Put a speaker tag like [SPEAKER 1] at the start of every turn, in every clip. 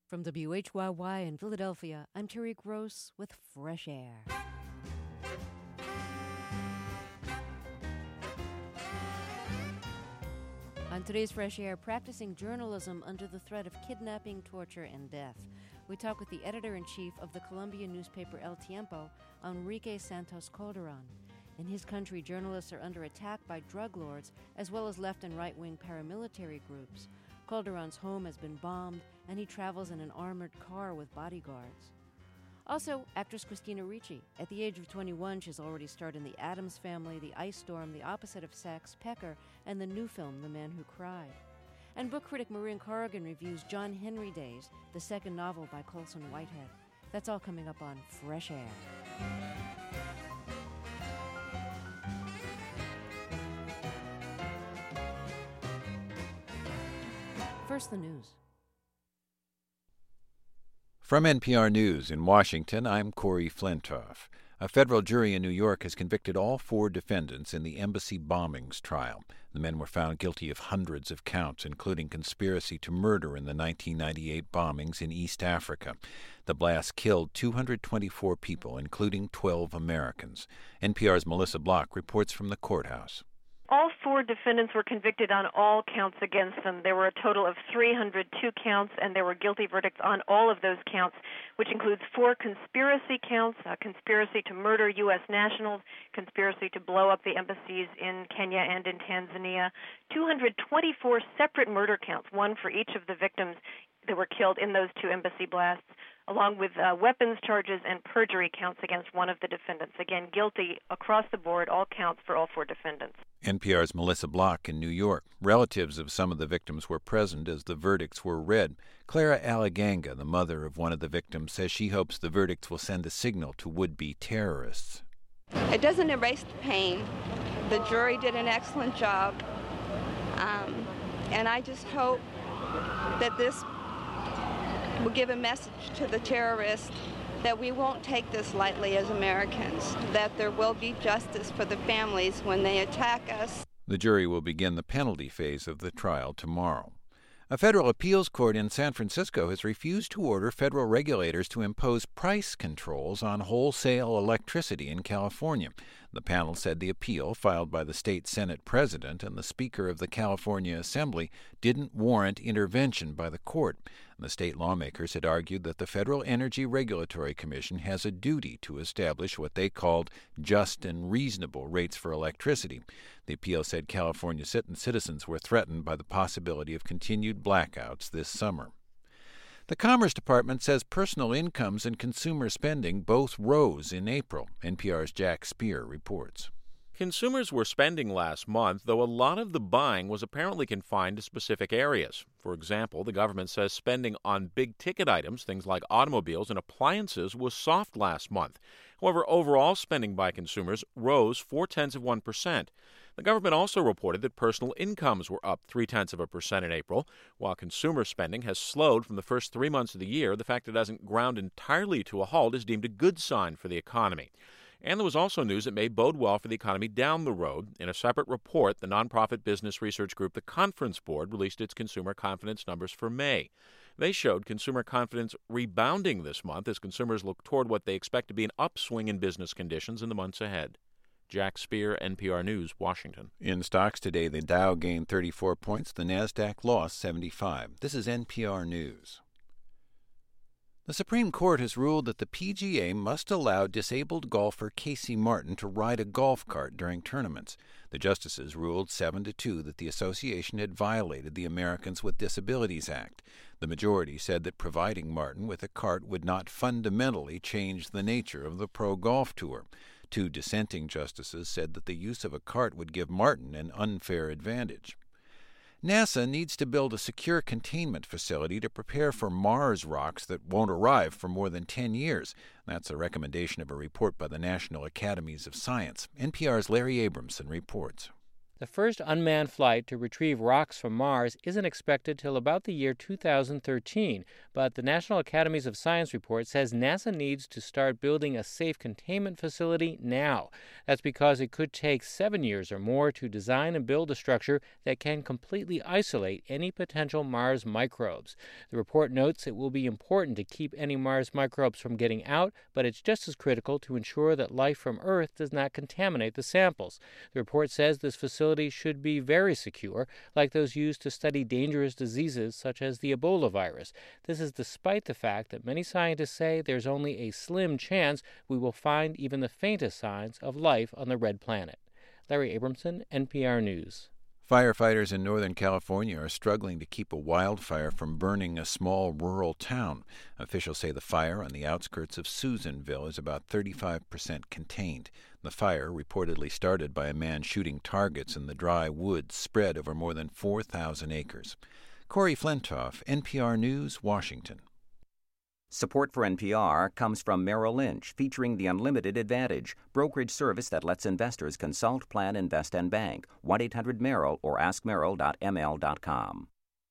[SPEAKER 1] From WHYY in Philadelphia, I'm Terry Gross with Fresh Air. On today's Fresh Air, practicing journalism under the threat of kidnapping, torture, and death. We talk with the editor-in-chief of the Colombian newspaper El Tiempo, Enrique Santos Calderon. In his country, journalists are under attack by drug lords, as well as left and right-wing paramilitary groups. Calderon's home has been bombed, and he travels in an armored car with bodyguards. Also, actress Christina Ricci. At the age of 21, she's already starred in The Addams Family, The Ice Storm, The Opposite of Sex, Pecker, and the new film, The Man Who Cried. And book critic Maureen Corrigan reviews John Henry Days, the second novel by Colson Whitehead. That's all coming up on Fresh Air. First, the news.
[SPEAKER 2] From NPR News in Washington, I'm Corey Flintoff. A federal jury in New York has convicted all 4 defendants in the embassy bombings trial. The men were found guilty of hundreds of counts, including conspiracy to murder in the 1998 bombings in East Africa. The blast killed 224 people, including 12 Americans. NPR's Melissa Block reports from the courthouse.
[SPEAKER 3] All 4 defendants were convicted on all counts against them. There were a total of 302 counts, and there were guilty verdicts on all of those counts, which includes 4 conspiracy counts, conspiracy to murder U.S. nationals, conspiracy to blow up the embassies in Kenya and in Tanzania, 224 separate murder counts, one for each of the victims that were killed in those 2 embassy blasts, along with weapons charges and perjury counts against one of the defendants. Again, guilty across the board, all counts for all 4 defendants.
[SPEAKER 2] NPR's Melissa Block in New York. Relatives of some of the victims were present as the verdicts were read. Clara Alaganga, the mother of one of the victims, says she hopes the verdicts will send a signal to would-be terrorists.
[SPEAKER 4] It doesn't erase the pain. The jury did an excellent job. And I just hope that this will give a message to the terrorists that we won't take this lightly as Americans, that there will be justice for the families when they attack us.
[SPEAKER 2] The jury will begin the penalty phase of the trial tomorrow. A federal appeals court in San Francisco has refused to order federal regulators to impose price controls on wholesale electricity in California. The panel said the appeal, filed by the state Senate president and the Speaker of the California Assembly, didn't warrant intervention by the court. The state lawmakers had argued that the Federal Energy Regulatory Commission has a duty to establish what they called just and reasonable rates for electricity. The appeal said California citizens were threatened by the possibility of continued blackouts this summer. The Commerce Department says personal incomes and consumer spending both rose in April. NPR's Jack Speer reports.
[SPEAKER 5] Consumers were spending last month, though a lot of the buying was apparently confined to specific areas. For example, the government says spending on big-ticket items, things like automobiles and appliances, was soft last month. However, overall spending by consumers rose 0.4%. The government also reported that personal incomes were up 0.3% in April. While consumer spending has slowed from the first 3 months of the year, the fact it hasn't ground entirely to a halt is deemed a good sign for the economy. And there was also news that may bode well for the economy down the road. In a separate report, the nonprofit business research group The Conference Board released its consumer confidence numbers for May. They showed consumer confidence rebounding this month as consumers look toward what they expect to be an upswing in business conditions in the months ahead. Jack Speer, NPR News, Washington.
[SPEAKER 2] In stocks today, the Dow gained 34 points, the Nasdaq lost 75. This is NPR News. The Supreme Court has ruled that the PGA must allow disabled golfer Casey Martin to ride a golf cart during tournaments. The justices ruled 7-2 that the association had violated the Americans with Disabilities Act. The majority said that providing Martin with a cart would not fundamentally change the nature of the pro golf tour. 2 dissenting justices said that the use of a cart would give Martin an unfair advantage. NASA needs to build a secure containment facility to prepare for Mars rocks that won't arrive for more than 10 years. That's a recommendation of a report by the National Academies of Science. NPR's Larry Abramson reports.
[SPEAKER 6] The first unmanned flight to retrieve rocks from Mars isn't expected till about the year 2013, but the National Academies of Science report says NASA needs to start building a safe containment facility now. That's because it could take 7 years or more to design and build a structure that can completely isolate any potential Mars microbes. The report notes it will be important to keep any Mars microbes from getting out, but it's just as critical to ensure that life from Earth does not contaminate the samples. The report says this facility should be very secure, like those used to study dangerous diseases such as the Ebola virus. This is despite the fact that many scientists say there's only a slim chance we will find even the faintest signs of life on the red planet. Larry Abramson, NPR News.
[SPEAKER 2] Firefighters in Northern California are struggling to keep a wildfire from burning a small rural town. Officials say the fire on the outskirts of Susanville is about 35% contained. The fire, reportedly started by a man shooting targets in the dry woods, spread over more than 4,000 acres. Corey Flintoff, NPR News, Washington.
[SPEAKER 7] Support for NPR comes from Merrill Lynch, featuring the Unlimited Advantage, brokerage service that lets investors consult, plan, invest, and bank. 1-800-MERRILL or askmerrill.ml.com.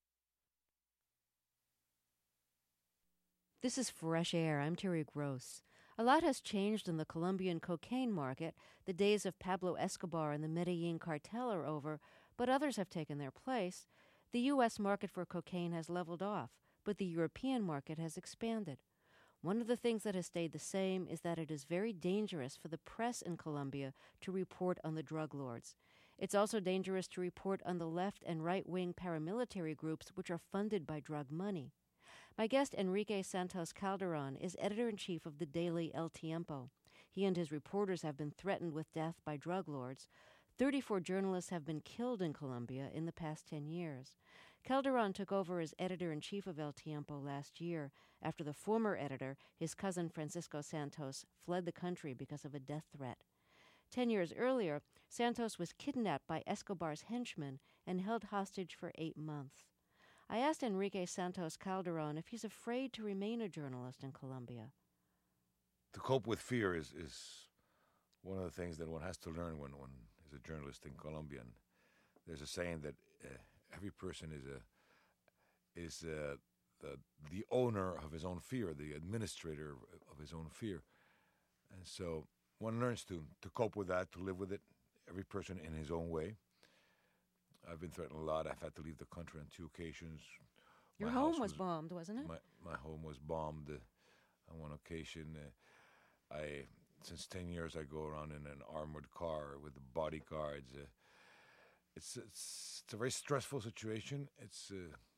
[SPEAKER 1] This is Fresh Air. I'm Terry Gross. A lot has changed in the Colombian cocaine market. The days of Pablo Escobar and the Medellin cartel are over, but others have taken their place. The U.S. market for cocaine has leveled off, but the European market has expanded. One of the things that has stayed the same is that it is very dangerous for the press in Colombia to report on the drug lords. It's also dangerous to report on the left and right-wing paramilitary groups which are funded by drug money. My guest, Enrique Santos Calderon, is editor-in-chief of the daily El Tiempo. He and his reporters have been threatened with death by drug lords. 34 journalists have been killed in Colombia in the past 10 years. Calderon took over as editor-in-chief of El Tiempo last year after the former editor, his cousin Francisco Santos, fled the country because of a death threat. 10 years earlier, Santos was kidnapped by Escobar's henchmen and held hostage for 8 months. I asked Enrique Santos Calderon if he's afraid to remain a journalist in Colombia.
[SPEAKER 8] To cope with fear is one of the things that one has to learn when one is a journalist in Colombia. And there's a saying that every person is the owner of his own fear, the administrator of his own fear. And so one learns to cope with that, to live with it, every person in his own way. I've been threatened a lot. I've had to leave the country on 2 occasions.
[SPEAKER 1] Your home was bombed, wasn't it?
[SPEAKER 8] My home was bombed on one occasion. Since 10 years, I go around in an armored car with the bodyguards. It's a very stressful situation. It's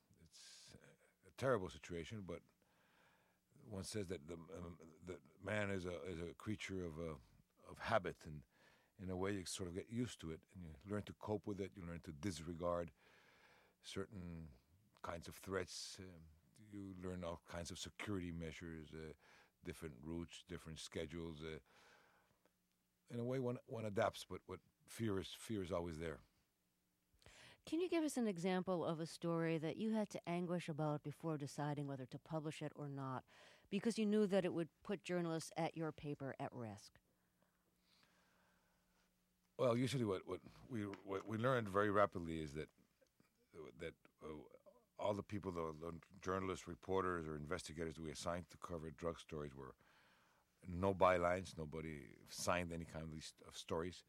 [SPEAKER 8] a terrible situation, but one says that the man is a creature of habit, and in a way you sort of get used to it, and you learn to cope with it. You learn to disregard certain kinds of threats. You learn all kinds of security measures, different routes, different schedules. In a way, one adapts, but what fear is always there.
[SPEAKER 1] Can you give us an example of a story that you had to anguish about before deciding whether to publish it or not, because you knew that it would put journalists at your paper at risk?
[SPEAKER 8] Well, usually what we learned very rapidly is that all the people, the journalists, reporters, or investigators that we assigned to cover drug stories were no bylines. Nobody signed any kind of these stories.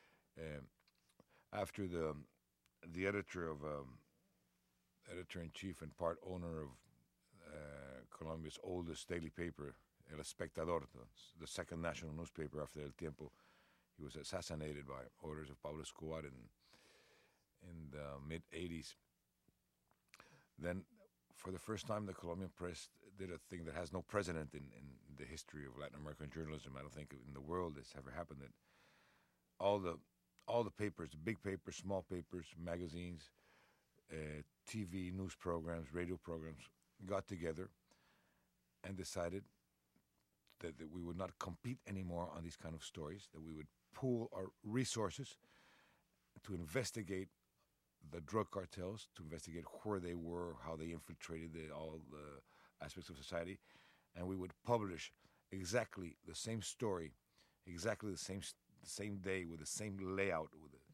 [SPEAKER 8] After the editor-in-chief and part owner of Colombia's oldest daily paper, El Espectador, the second national newspaper after El Tiempo, he was assassinated by orders of Pablo Escobar in the mid-'80s. Then, for the first time, the Colombian press did a thing that has no precedent in the history of Latin American journalism. I don't think in the world it's ever happened that all the papers, the big papers, small papers, magazines, TV, news programs, radio programs, got together and decided that we would not compete anymore on these kind of stories, that we would pool our resources to investigate the drug cartels, to investigate where they were, how they infiltrated all the aspects of society, and we would publish exactly the same story, exactly the same day, with the same layout, with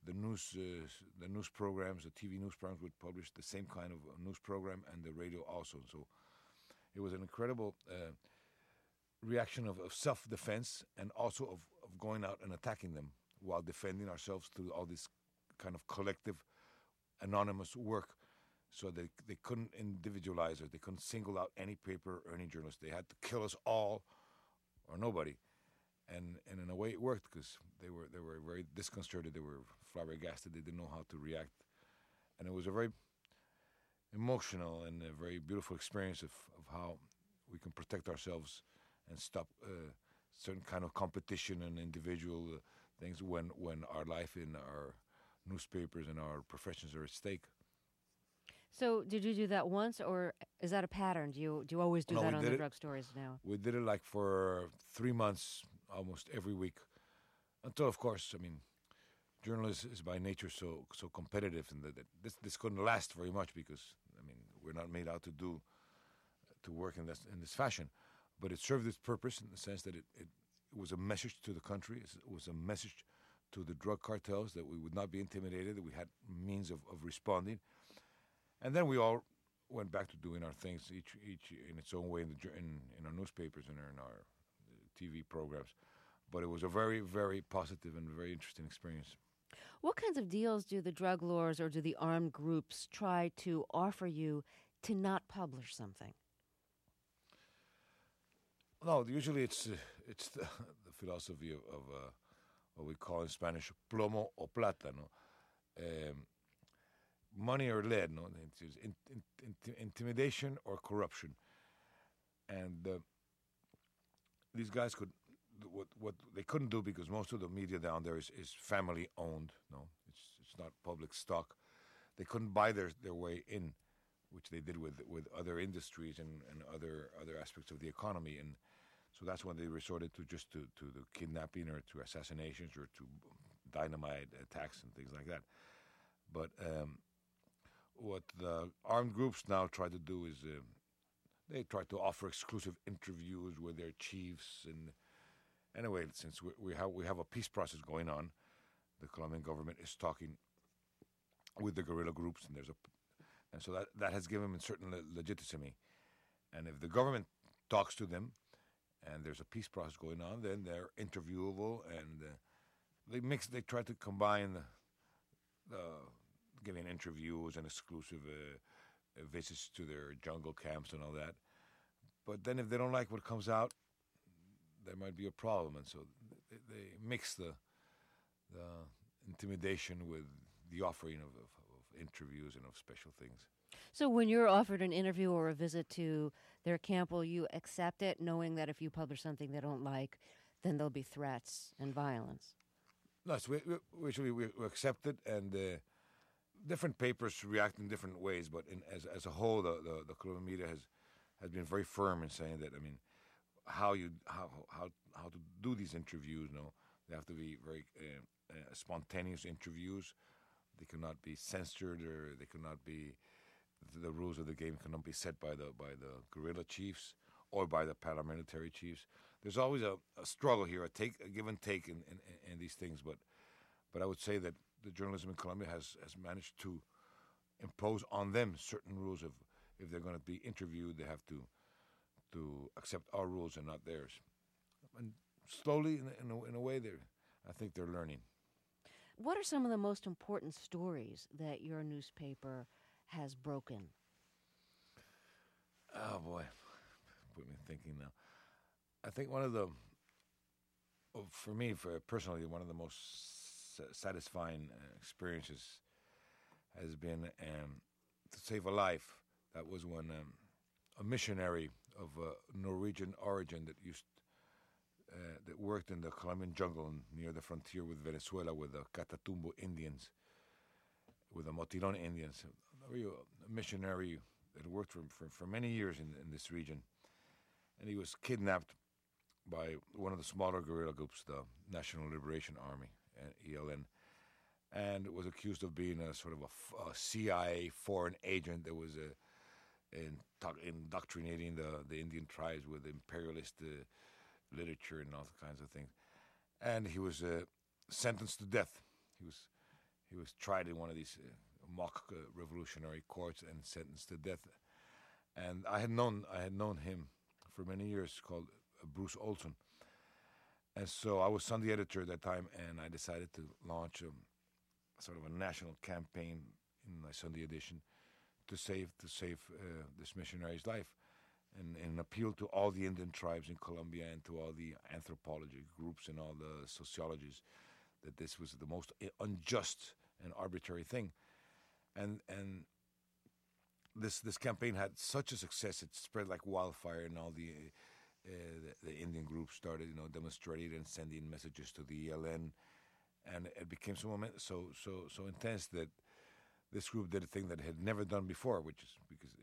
[SPEAKER 8] the news programs, the TV news programs would publish the same kind of news program, and the radio also. So it was an incredible reaction of self-defense, and also of going out and attacking them while defending ourselves through all this kind of collective, anonymous work. So they couldn't individualize us. They couldn't single out any paper or any journalist. They had to kill us all or nobody. And in a way it worked, because they were very disconcerted. They were flabbergasted. They didn't know how to react. And it was a very emotional and a very beautiful experience of how we can protect ourselves and stop certain kind of competition and individual things when our life in our newspapers and our professions are at stake.
[SPEAKER 1] So did you do that once, or is that a pattern? Do you always do that on the drug stories now?
[SPEAKER 8] We did it like for 3 months, almost every week, until, of course, I mean, journalism is by nature so competitive, and that this couldn't last very much, because I mean, we're not made out to work in this fashion. But it served its purpose in the sense that it was a message to the country. It was a message to the drug cartels that we would not be intimidated, that we had means of responding. And then we all went back to doing our things, each in its own way, in our newspapers and in our TV programs. But it was a very, very positive and very interesting experience.
[SPEAKER 1] What kinds of deals do the drug lords or do the armed groups try to offer you to not publish something?
[SPEAKER 8] No, usually it's the philosophy of what we call in Spanish plomo o plata, no? Money or lead, no? It's intimidation or corruption. And these guys could, what they couldn't do, because most of the media down there is family owned, no? It's not public stock. They couldn't buy their way in, which they did with other industries and other aspects of the economy. And so that's when they resorted to just to the kidnapping or to assassinations or to dynamite attacks and things like that. But what the armed groups now try to do is they try to offer exclusive interviews with their chiefs. And anyway, since we have a peace process going on, the Colombian government is talking with the guerrilla groups, and so that has given them a certain legitimacy. And if the government talks to them, and there's a peace process going on, then they're interviewable, and they try to combine giving interviews and exclusive visits to their jungle camps and all that. But then if they don't like what comes out, there might be a problem, and so they mix the intimidation with the offering of interviews and of special things.
[SPEAKER 1] So when you're offered an interview or a visit to their camp, will you accept it, knowing that if you publish something they don't like, then there'll be threats and violence?
[SPEAKER 8] No, so we accept it, and different papers react in different ways. But as a whole, the Colombian media has been very firm in saying that, I mean, how to do these interviews. No, they have to be very spontaneous interviews. They cannot be censored, or they cannot be. The rules of the game cannot be set by the guerrilla chiefs or by the paramilitary chiefs. There's always a struggle here, a give and take in these things. But I would say that the journalism in Colombia has managed to impose on them certain rules. Of if they're going to be interviewed, they have to accept our rules and not theirs. And slowly, in a way, I think they're learning.
[SPEAKER 1] What are some of the most important stories that your newspaper has broken?
[SPEAKER 8] Oh boy, put me thinking now. I think one of the, for me, personally, one of the most satisfying experiences has been to save a life. That was when a missionary of Norwegian origin that worked in the Colombian jungle near the frontier with Venezuela, with the Catatumbo Indians, with the Motilon Indians, a missionary that worked for many years in this region. And he was kidnapped by one of the smaller guerrilla groups, the National Liberation Army, ELN, and was accused of being a sort of a CIA foreign agent that was indoctrinating the Indian tribes with imperialist literature and all kinds of things. And he was sentenced to death. he was tried in one of these mock revolutionary courts and sentenced to death. And I had known him for many years, called Bruce Olson. And so I was Sunday editor at that time, and I decided to launch sort of a national campaign in my Sunday edition to save this missionary's life, and an appeal to all the Indian tribes in Colombia and to all the anthropology groups and all the sociologists that this was the most unjust and arbitrary thing. And this campaign had such a success; it spread like wildfire, and all the Indian groups started, demonstrating and sending messages to the ELN, and it became so intense that this group did a thing that it had never done before, which is because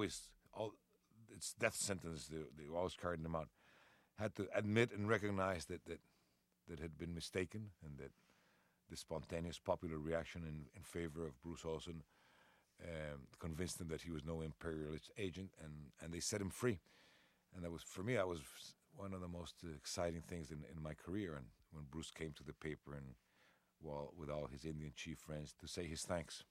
[SPEAKER 8] its death sentence, they always carried them out, had to admit and recognize that had been mistaken, and that the spontaneous popular reaction in favor of Bruce Olson convinced him that he was no imperialist agent, and they set him free. And that was one of the most exciting things in my career. And when Bruce came to the paper and with all his Indian chief friends to say his thanks.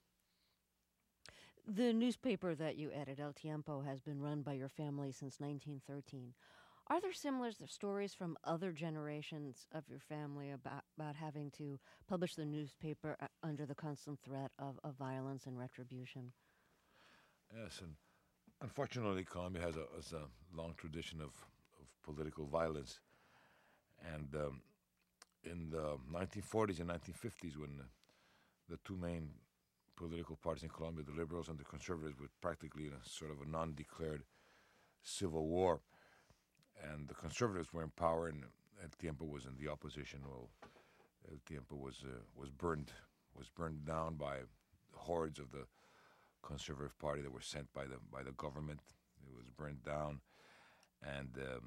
[SPEAKER 1] The newspaper that you edit, El Tiempo, has been run by your family since 1913. Are there similar stories from other generations of your family about having to publish the newspaper under the constant threat of violence and retribution?
[SPEAKER 8] Yes, and unfortunately, Colombia has a long tradition of political violence. And in the 1940s and 1950s, when the two main political parties in Colombia, the liberals and the conservatives, were practically in a sort of a non-declared civil war, and the conservatives were in power, and El Tiempo was in the opposition. Well, El Tiempo was burned down by hordes of the Conservative Party that were sent by the government. It was burned down, and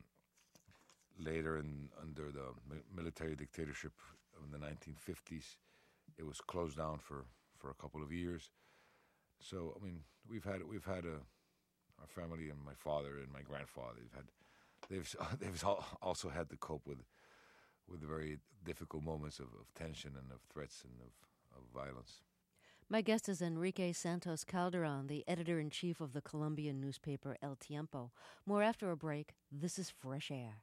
[SPEAKER 8] later, under the military dictatorship in the 1950s, it was closed down for a couple of years. So I mean, we've had our family and my father and my grandfather. They've also had to cope with very difficult moments of tension and of threats and of violence.
[SPEAKER 1] My guest is Enrique Santos Calderon, the editor-in-chief of the Colombian newspaper El Tiempo. More after a break. This is Fresh Air.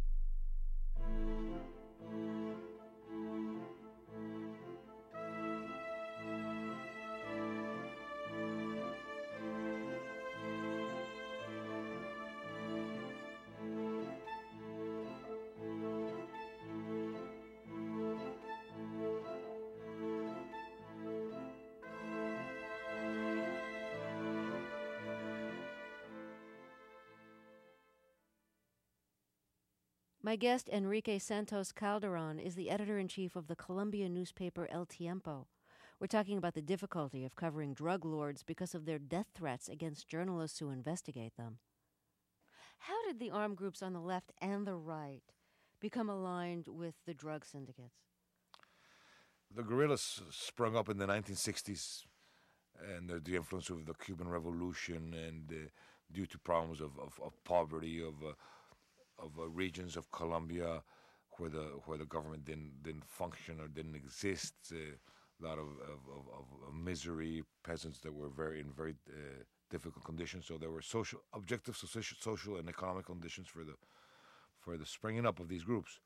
[SPEAKER 1] My guest, Enrique Santos Calderon, is the editor-in-chief of the Colombian newspaper El Tiempo. We're talking about the difficulty of covering drug lords because of their death threats against journalists who investigate them. How did the armed groups on the left and the right become aligned with the drug syndicates?
[SPEAKER 8] The guerrillas sprung up in the 1960s, and the influence of the Cuban Revolution, and due to problems of poverty, of regions of Colombia where the government didn't function or didn't exist. A lot of misery, peasants that were in very difficult conditions. So there were objective social and economic conditions for the springing up of these groups.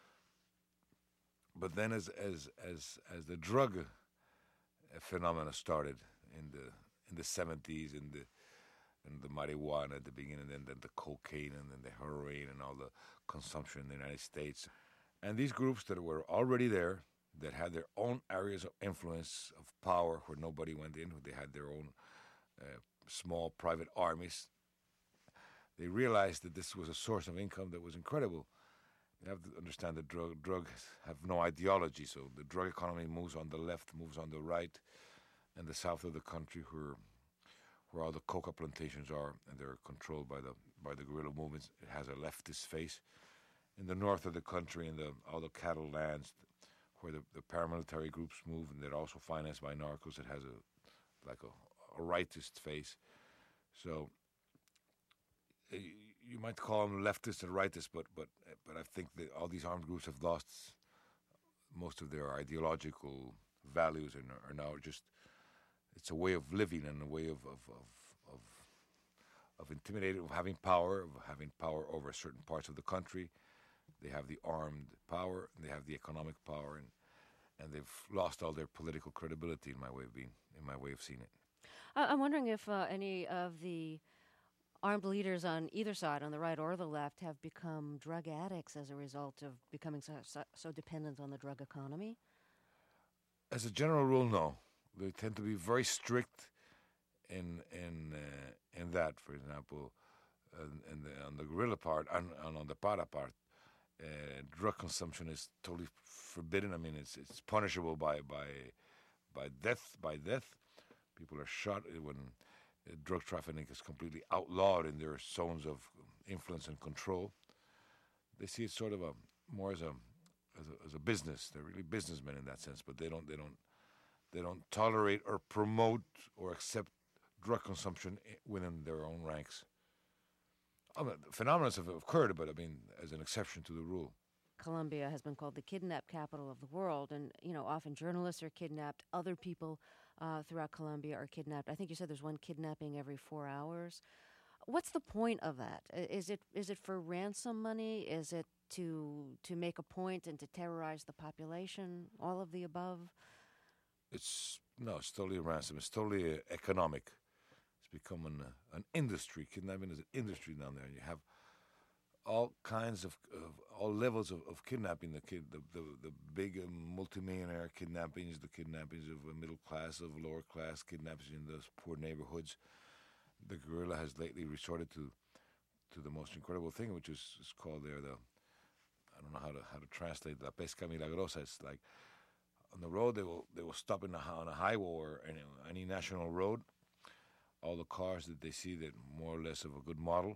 [SPEAKER 8] But then, as the drug phenomena started in the 70s, and the marijuana at the beginning, and then the cocaine, and then the heroin, and all the consumption in the United States. And these groups that were already there, that had their own areas of influence, of power, where nobody went in, they had their own small private armies, they realized that this was a source of income that was incredible. You have to understand that drugs have no ideology, so the drug economy moves on the left, moves on the right, and the south of the country, where all the coca plantations are, and they're controlled by the guerrilla movements, it has a leftist face. In the north of the country, in all the cattle lands, where the paramilitary groups move, and they're also financed by narcos, it has a rightist face. So you might call them leftist and rightist, but I think that all these armed groups have lost most of their ideological values are now just, it's a way of living and a way of intimidating, of having power over certain parts of the country. They have the armed power, and they have the economic power, and they've lost all their political credibility in my way of seeing it.
[SPEAKER 1] I'm wondering if any of the armed leaders on either side, on the right or the left, have become drug addicts as a result of becoming so dependent on the drug economy?
[SPEAKER 8] As a general rule, no. They tend to be very strict in that. For example, on the guerrilla part and on the para part, drug consumption is totally forbidden. I mean, it's punishable by death. People are shot when drug trafficking is completely outlawed in their zones of influence and control. They see it sort of more as a business. They're really businessmen in that sense, but they don't tolerate or promote or accept drug consumption within their own ranks. I mean, phenomena have occurred, but I mean, as an exception to the rule.
[SPEAKER 1] Colombia has been called the kidnap capital of the world, and often journalists are kidnapped. Other people throughout Colombia are kidnapped. I think you said there's one kidnapping every 4 hours. What's the point of that? Is it for ransom money? Is it to make a point and to terrorize the population? All of the above?
[SPEAKER 8] It's totally a ransom. It's totally economic. It's become an industry. Kidnapping is an industry down there. You have all kinds of all levels of kidnapping. The big multimillionaire kidnappings, the kidnappings of a middle class, of lower class, kidnappings in those poor neighborhoods. The guerrilla has lately resorted to the most incredible thing, which is called there I don't know how to translate, la pesca milagrosa. It's like on the road they will stop on a highway or any national road. All the cars that they see that more or less of a good model,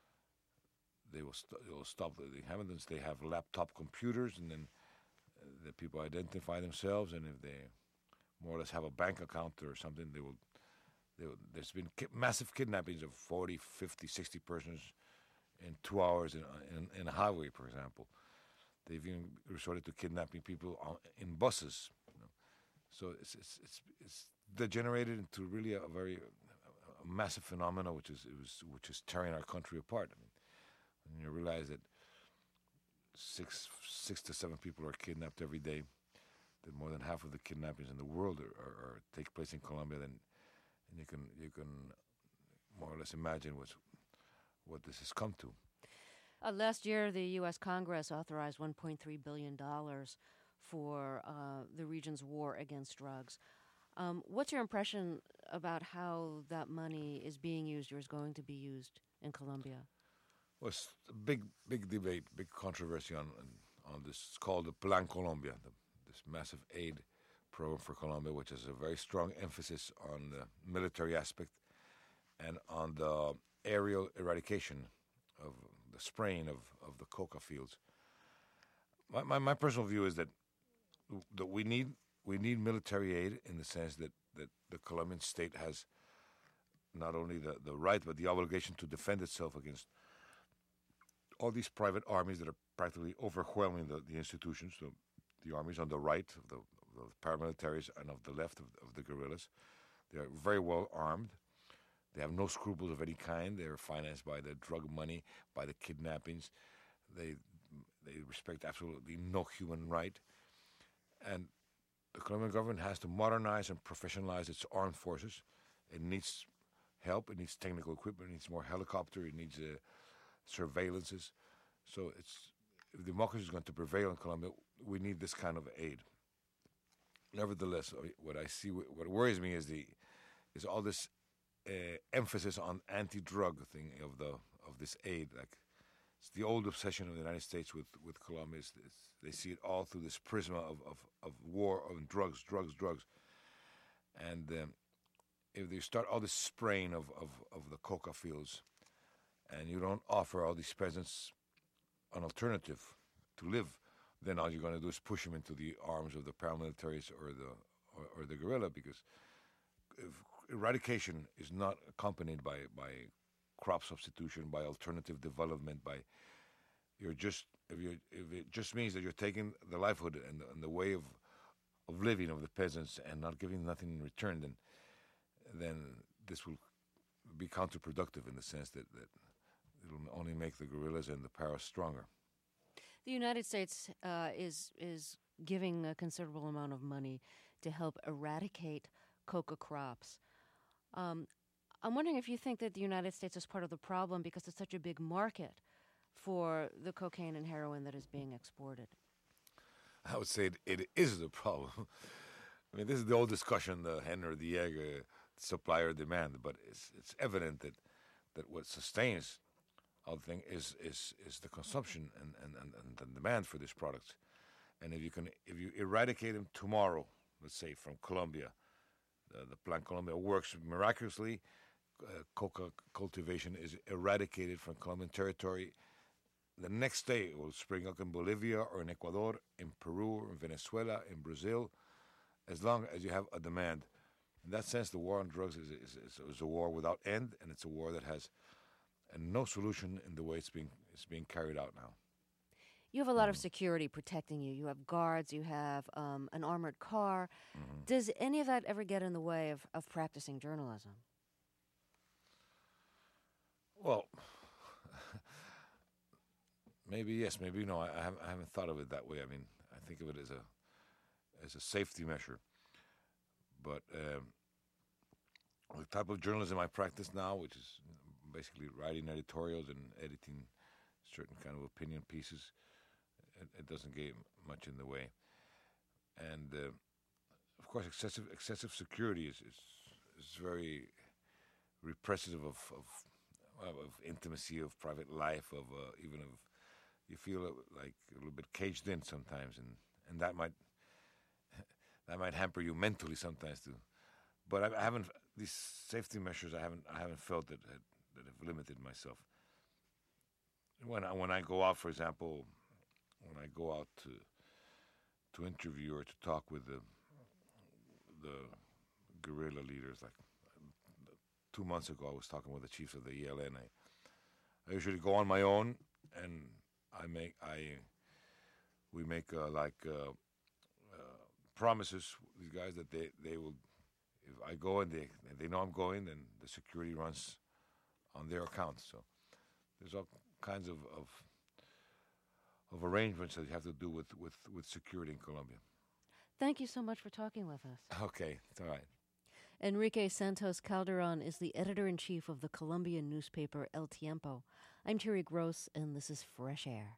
[SPEAKER 8] they will stop the inhabitants. They have laptop computers, and then the people identify themselves, and if they more or less have a bank account or something, there's been massive kidnappings of 40, 50, 60 persons in 2 hours in a highway, for example. They've even resorted to kidnapping people in buses. So it's degenerated into really a very massive phenomenon, which is tearing our country apart. I mean, when you realize that six to seven people are kidnapped every day, that more than half of the kidnappings in the world are take place in Colombia, then you can more or less imagine what this has come to.
[SPEAKER 1] Last year, the U.S. Congress authorized $1.3 billion for the region's war against drugs. What's your impression about how that money is being used or is going to be used in Colombia?
[SPEAKER 8] Well, it's a big debate, big controversy on this. It's called the Plan Colombia, this massive aid program for Colombia, which has a very strong emphasis on the military aspect and on the aerial eradication of the spraying of the coca fields. My personal view is that we need military aid in the sense that the Colombian state has not only the right but the obligation to defend itself against all these private armies that are practically overwhelming the institutions. So the armies on the right of the paramilitaries and of the left of the guerrillas, they are very well armed. They have no scruples of any kind. They are financed by the drug money, by the kidnappings. They respect absolutely no human right. And the Colombian government has to modernize and professionalize its armed forces. It needs help. It needs technical equipment. It needs more helicopter. It needs surveillances. So if democracy is going to prevail in Colombia, we need this kind of aid. Nevertheless, what worries me is all this emphasis on anti-drug thing of this aid. Like, it's the old obsession of the United States with Colombia. They see it all through this prisma of war, of drugs. And if you start all this spraying of the coca fields, and you don't offer all these peasants an alternative to live, then all you're going to do is push them into the arms of the paramilitaries or the guerrilla, because if eradication is not accompanied by crop substitution, by alternative development, if it just means that you're taking the livelihood and the way of of living of the peasants and not giving nothing in return, then this will be counterproductive in the sense that it will only make the guerrillas and the power stronger.
[SPEAKER 1] The United States is giving a considerable amount of money to help eradicate coca crops. I'm wondering if you think that the United States is part of the problem because it's such a big market for the cocaine and heroin that is being exported.
[SPEAKER 8] I would say it is the problem. I mean, this is the old discussion, the hen or the egg, supply or demand. But it's evident that what sustains our thing is the consumption and the demand for these products. And if you eradicate them tomorrow, let's say from Colombia, the plant Colombia works miraculously. Coca cultivation is eradicated from Colombian territory. The next day it will spring up in Bolivia or in Ecuador, in Peru, or in Venezuela, in Brazil, as long as you have a demand. In that sense, the war on drugs is a war without end, and it's a war that has no solution in the way it's being carried out now.
[SPEAKER 1] You have a lot of security protecting you. You have guards, you have an armored car. Mm-hmm. Does any of that ever get in the way of practicing journalism?
[SPEAKER 8] Well, maybe yes, maybe no. I haven't thought of it that way. I mean, I think of it as a safety measure. But the type of journalism I practice now, which is basically writing editorials and editing certain kind of opinion pieces, it doesn't get much in the way. And of course, excessive security is very repressive of intimacy, of private life, of even of you feel like a little bit caged in sometimes, and that might hamper you mentally sometimes too. But I haven't these safety measures. I haven't felt that have limited myself. When I go out, for example, when I go out to interview or to talk with the guerrilla leaders, like 2 months ago, I was talking with the chiefs of the ELN. I usually go on my own, and we make promises. These guys that they will, if I go and they know I'm going, then the security runs on their account. So there's all kinds of arrangements that you have to do with security in Colombia.
[SPEAKER 1] Thank you so much for talking with us.
[SPEAKER 8] Okay, it's all right.
[SPEAKER 1] Enrique Santos Calderon is the editor-in-chief of the Colombian newspaper El Tiempo. I'm Terry Gross, and this is Fresh Air.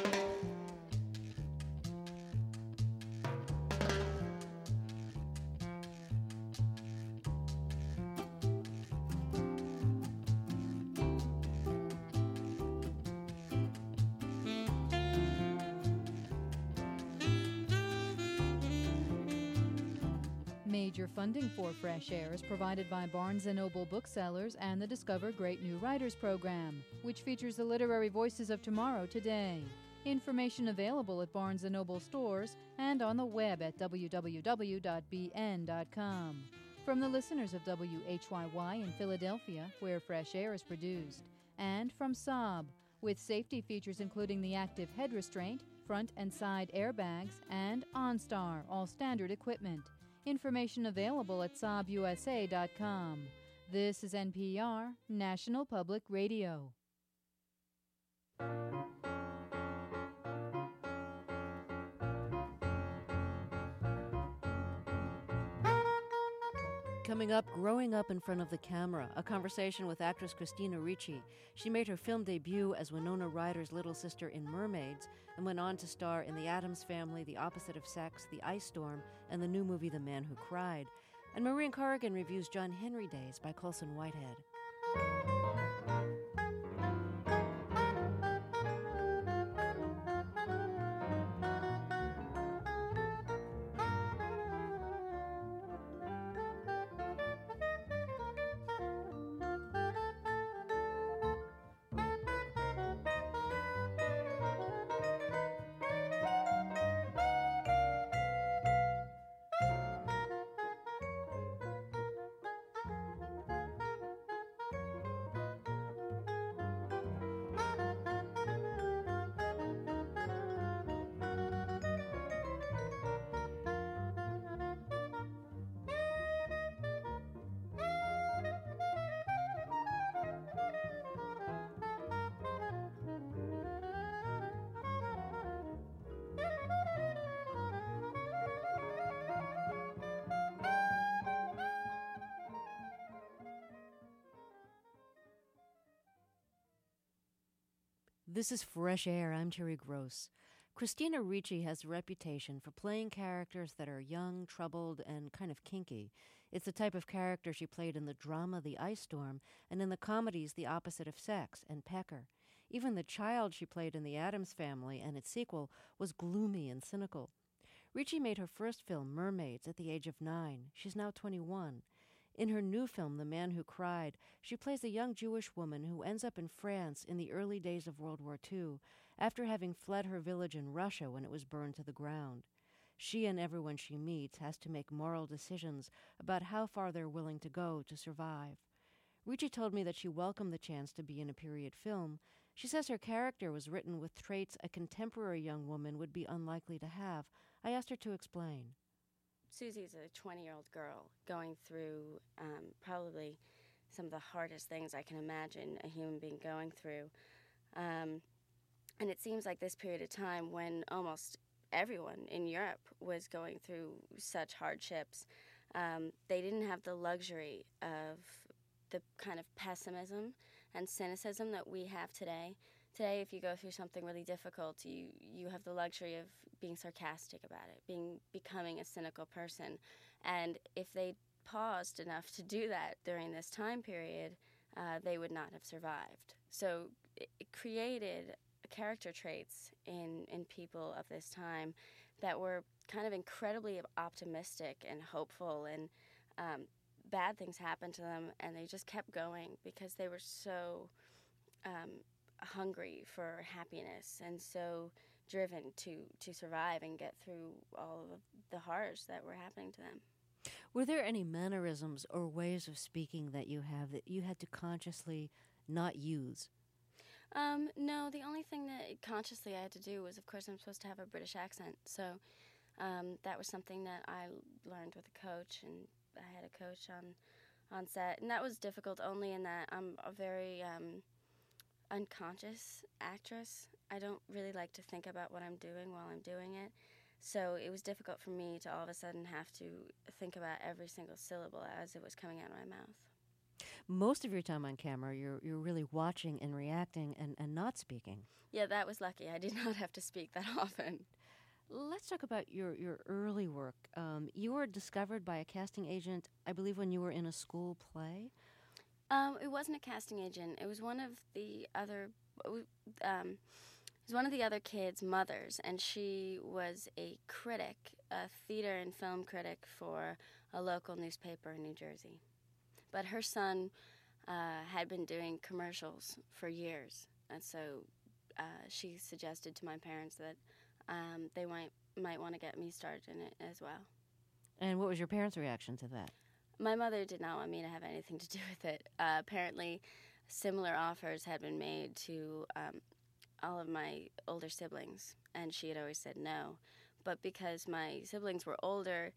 [SPEAKER 9] Major funding for Fresh Air is provided by Barnes & Noble Booksellers and the Discover Great New Writers program, which features the literary voices of tomorrow today. Information available at Barnes & Noble stores and on the web at www.bn.com. From the listeners of WHYY in Philadelphia, where Fresh Air is produced, and from Saab, with safety features including the active head restraint, front and side airbags, and OnStar, all standard equipment. Information available at SaabUSA.com. This is NPR, National Public Radio.
[SPEAKER 1] Coming up, growing up in front of the camera, a conversation with actress Christina Ricci. She made her film debut as Winona Ryder's little sister in Mermaids and went on to star in The Addams Family, The Opposite of Sex, The Ice Storm, and the new movie The Man Who Cried. And Maureen Corrigan reviews John Henry Days by Colson Whitehead. This is Fresh Air. I'm Terry Gross. Christina Ricci has a reputation for playing characters that are young, troubled, and kind of kinky. It's the type of character she played in the drama The Ice Storm and in the comedies The Opposite of Sex and Pecker. Even the child she played in The Addams Family and its sequel was gloomy and cynical. Ricci made her first film, Mermaids, at the age of 9. She's now 21. In her new film, The Man Who Cried, she plays a young Jewish woman who ends up in France in the early days of World War II, after having fled her village in Russia when it was burned to the ground. She and everyone she meets has to make moral decisions about how far they're willing to go to survive. Ricci told me that she welcomed the chance to be in a period film. She says her character was written with traits a contemporary young woman would be unlikely to have. I asked her to explain.
[SPEAKER 10] Susie's a 20-year-old girl going through probably some of the hardest things I can imagine a human being going through. And it seems like this period of time when almost everyone in Europe was going through such hardships, they didn't have the luxury of the kind of pessimism and cynicism that we have today. Today, if you go through something really difficult, you have the luxury of being sarcastic about it, becoming a cynical person. And if they paused enough to do that during this time period, they would not have survived. So it created character traits in people of this time that were kind of incredibly optimistic and hopeful, and bad things happened to them, and they just kept going because they were so hungry for happiness and so driven to survive and get through all of the horrors that were happening to them.
[SPEAKER 1] Were there any mannerisms or ways of speaking that you have that you had to consciously not use?
[SPEAKER 10] No, the only thing that consciously I had to do was, of course, I'm supposed to have a British accent. So that was something that I learned with a coach, and I had a coach on set. And that was difficult only in that I'm a very unconscious actress. I don't really like to think about what I'm doing while I'm doing it. So it was difficult for me to all of a sudden have to think about every single syllable as it was coming out of my mouth.
[SPEAKER 1] Most of your time on camera, you're really watching and reacting and not speaking.
[SPEAKER 10] Yeah, that was lucky. I did not have to speak that often.
[SPEAKER 1] Let's talk about your early work. You were discovered by a casting agent, I believe, when you were in a school play?
[SPEAKER 10] It wasn't a casting agent. It was one of the other. It was one of the other kids' mothers, and she was a critic, a theater and film critic for a local newspaper in New Jersey. But her son had been doing commercials for years, and so she suggested to my parents that they might want to get me started in it as well. And
[SPEAKER 1] what was your parents' reaction to that?
[SPEAKER 10] My mother did not want me to have anything to do with it. Apparently, similar offers had been made to all of my older siblings, and she had always said no. But because my siblings were older,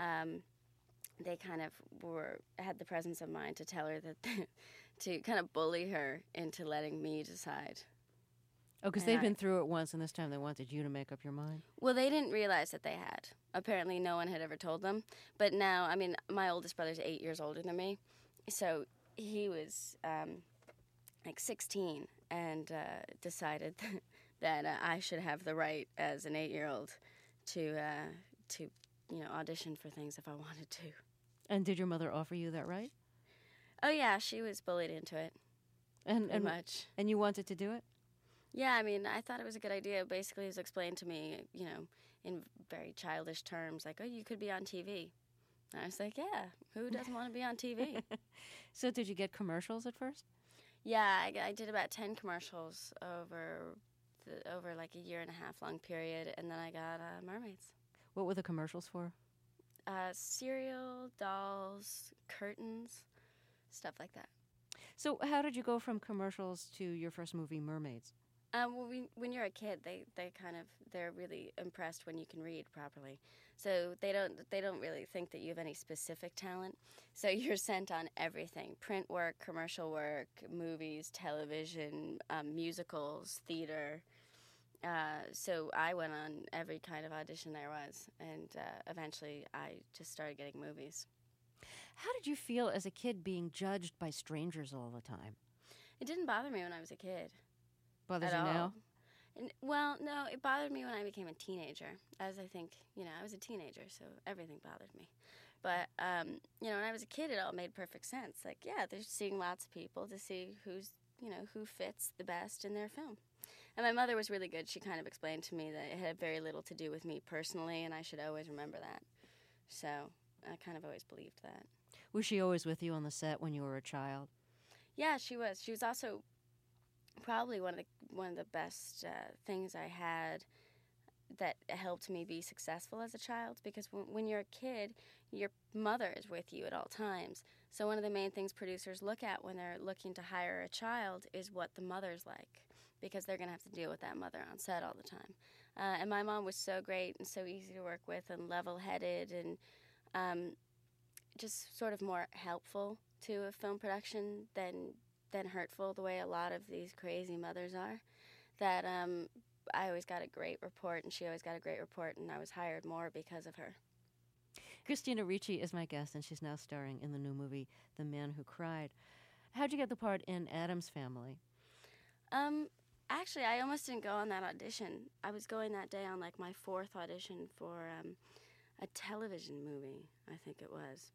[SPEAKER 10] they kind of had the presence of mind to tell her that to kind of bully her into letting me decide.
[SPEAKER 1] Oh, because they'd been through it once, and this time they wanted you to make up your mind?
[SPEAKER 10] Well, they didn't realize that they had. Apparently, no one had ever told them. But now, I mean, my oldest brother's 8 years older than me, so he was like 16 and decided that I should have the right as an 8-year-old to audition for things if I wanted to.
[SPEAKER 1] And did your mother offer you that right?
[SPEAKER 10] Oh yeah, she was bullied into it.
[SPEAKER 1] And
[SPEAKER 10] much.
[SPEAKER 1] And you wanted to do it?
[SPEAKER 10] Yeah, I mean, I thought it was a good idea. Basically, it was explained to me, in very childish terms, like, oh, you could be on TV. And I was like, yeah, who doesn't want to be on TV?
[SPEAKER 1] So did you get commercials at first?
[SPEAKER 10] Yeah, I did about 10 commercials over like a 1.5 year long period, and then I got Mermaids.
[SPEAKER 1] What were the commercials for?
[SPEAKER 10] Cereal, dolls, curtains, stuff like that.
[SPEAKER 1] So how did you go from commercials to your first movie, Mermaids?
[SPEAKER 10] Well, when you're a kid, they're really impressed when you can read properly. So they don't really think that you have any specific talent. So you're sent on everything: print work, commercial work, movies, television, musicals, theater. So I went on every kind of audition there was, and eventually I just started getting movies.
[SPEAKER 1] How did you feel as a kid being judged by strangers all the time?
[SPEAKER 10] It didn't bother me when I was a kid.
[SPEAKER 1] Bothers
[SPEAKER 10] at
[SPEAKER 1] you
[SPEAKER 10] all.
[SPEAKER 1] now?
[SPEAKER 10] Well, no, it bothered me when I became a teenager. As I think, I was a teenager, so everything bothered me. But, when I was a kid, it all made perfect sense. Like, yeah, they're seeing lots of people to see who fits the best in their film. And my mother was really good. She kind of explained to me that it had very little to do with me personally, and I should always remember that. So I kind of always believed that.
[SPEAKER 1] Was she always with you on the set when you were a child?
[SPEAKER 10] Yeah, she was. She was also probably one of the best things I had that helped me be successful as a child, because when you're a kid, your mother is with you at all times. So one of the main things producers look at when they're looking to hire a child is what the mother's like, because they're going to have to deal with that mother on set all the time. And my mom was so great and so easy to work with and level-headed and just sort of more helpful to a film production than hurtful, the way a lot of these crazy mothers are, that I always got a great report, and she always got a great report, and I was hired more because of her.
[SPEAKER 1] Christina Ricci is my guest, and she's now starring in the new movie, The Man Who Cried. How'd you get the part in Addams Family?
[SPEAKER 10] Actually, I almost didn't go on that audition. I was going that day on, like, my 4th audition for a television movie, I think it was.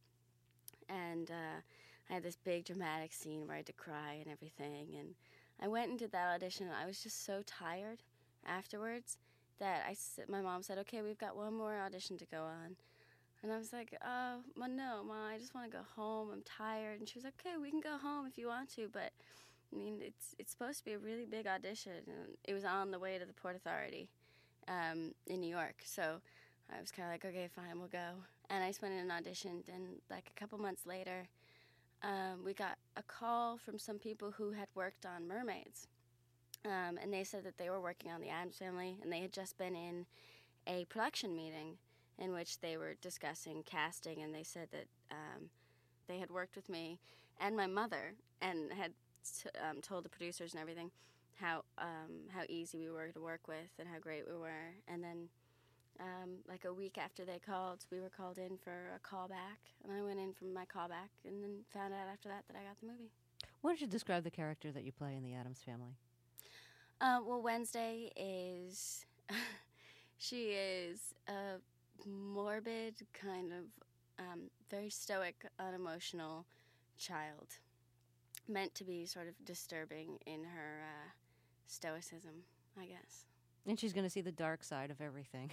[SPEAKER 10] And I had this big dramatic scene where I had to cry and everything. And I went and did that audition, and I was just so tired afterwards that my mom said, okay, we've got one more audition to go on. And I was like, oh, no, Mom, I just want to go home. I'm tired. And she was like, okay, we can go home if you want to, but I mean, it's supposed to be a really big audition, and it was on the way to the Port Authority in New York. So I was kind of like, okay, fine, we'll go. And I just went in and auditioned, and like a couple months later, we got a call from some people who had worked on Mermaids. And they said that they were working on the Addams Family, and they had just been in a production meeting in which they were discussing casting, and they said that they had worked with me and my mother and had told the producers and everything how easy we were to work with and how great we were. And then like a week after they called, we were called in for a callback, and I went in for my callback and then found out after that I got the movie.
[SPEAKER 1] Why don't you describe the character that you play in the Addams Family?
[SPEAKER 10] Well, Wednesday is, she is a morbid, kind of very stoic, unemotional child, meant to be sort of disturbing in her stoicism, I guess.
[SPEAKER 1] And she's going to see the dark side of everything.